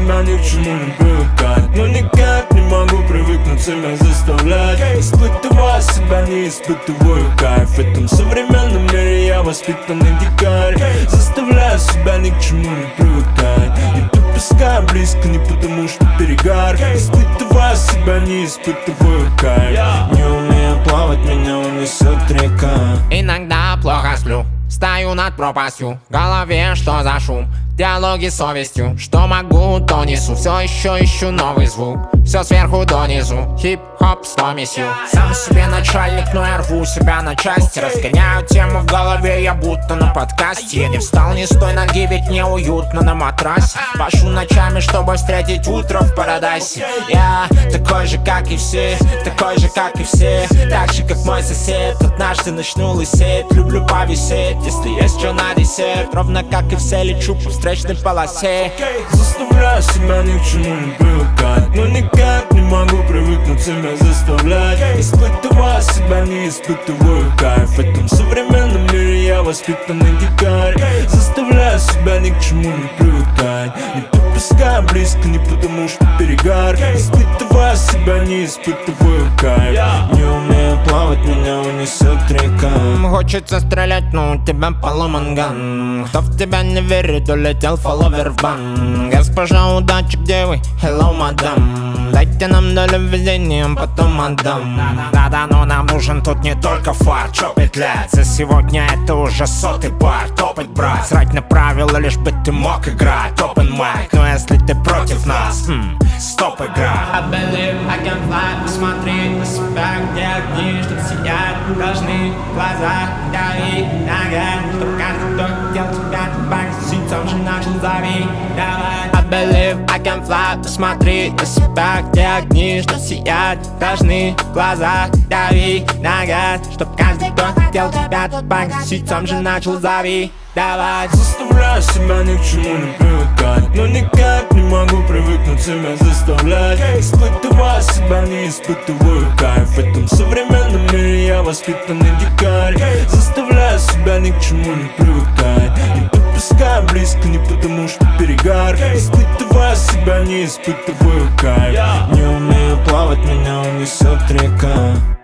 себя ни к чему не привыкать, но никак не могу привыкнуть себя заставлять. Испытывая себя, не испытываю кайф. В этом современном мире я воспитанный дикарь. Заставляю себя ни к чему не привыкать, и подпускаю близко не потому что перегар. Испытывая себя, не испытываю кайф. Не умею плавать, меня унесет река. Иногда плохо сплю, стою над пропастью, в голове что за шум, диалоги с совестью. Что могу, то несу, все еще ищу новый звук. Все сверху донизу, хип-хоп с помесью. Сам себе начальник, но я рву себя на части. Разгоняю тему в голове, я будто на подкасте. Я не встал ни с той ноги, ведь мне уютно на матрасе. Пашу ночами, чтобы встретить утро в парадайсе. Я такой же, как и все, такой же, как и все. Так же, как мой сосед, однажды начну лысеть. Люблю повисеть, если есть что на десерт. Ровно как и все, лечу по встречной полосе. Заставляю себя ни к чему не привыкать, но никак не могу привыкнуть себя заставлять. Испытывая себя, не испытываю кайф. В этом современном мире я воспитанный дикарь. Заставляю себя ни к чему не привыкать, не подпускаю близко не потому что перегар. Испытывая себя, не испытываю кайф. Не умею плавать, меня унесет река. Хочется стрелять, но у тебя поломан ган. Кто в тебя не верит, улетел фолловер в бан. Госпожа удачи, где вы? Hello, мадам. Дайте нам долю везения, потом отдам. Да-да, но нам нужен тут не только фарт. Чё петлять? За сегодня это уже 100-й бар. Топать, брать, срать на правила, лишь бы ты мог играть. Open mic, но если ты против нас, стоп, игра. I believe I can fly. Посмотри на себя, где огни, что сияют, должны глаза давить нога, чтоб каждый, кто хотел тебя погасить, сам же начал зови. Давай. I believe I can fly. Посмотри на себя, где огни, что сияют, должны глаза давить нога, чтоб каждый, кто хотел тебя погасить, сам же начал зови. Давай. Заставляю себя ни к чему не привыкать, но никак не могу привыкнуть себя заставлять. Испытывая себя, не испытываю кайф. В этом современном мире я воспитанный дикарь. Заставляю себя ни к чему не привыкать, не подпускаю близко не потому что перегар. Испытывая себя, не испытываю кайф. Не умею плавать, меня унесет река.